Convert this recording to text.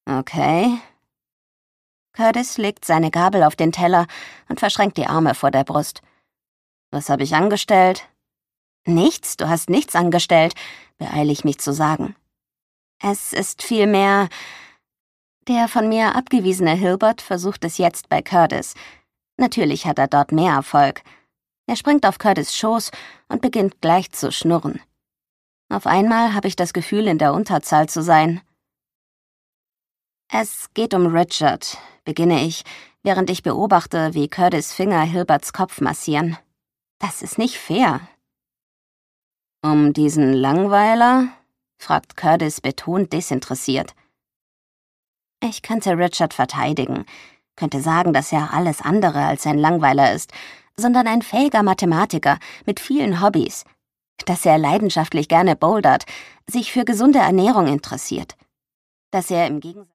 Okay. Curtis legt seine Gabel auf den Teller und verschränkt die Arme vor der Brust. Was habe ich angestellt? Nichts, du hast nichts angestellt, beeile ich mich zu sagen. Es ist vielmehr... Der von mir abgewiesene Hilbert versucht es jetzt bei Curtis. Natürlich hat er dort mehr Erfolg. Er springt auf Curtis' Schoß und beginnt gleich zu schnurren. Auf einmal habe ich das Gefühl, in der Unterzahl zu sein. Es geht um Richard, beginne ich, während ich beobachte, wie Curtis' Finger Hilberts Kopf massieren. Das ist nicht fair. Um diesen Langweiler? Fragt Curtis betont desinteressiert. Ich könnte Richard verteidigen, könnte sagen, dass er alles andere als ein Langweiler ist, sondern ein fähiger Mathematiker mit vielen Hobbys, dass er leidenschaftlich gerne bouldert, sich für gesunde Ernährung interessiert, dass er im Gegensatz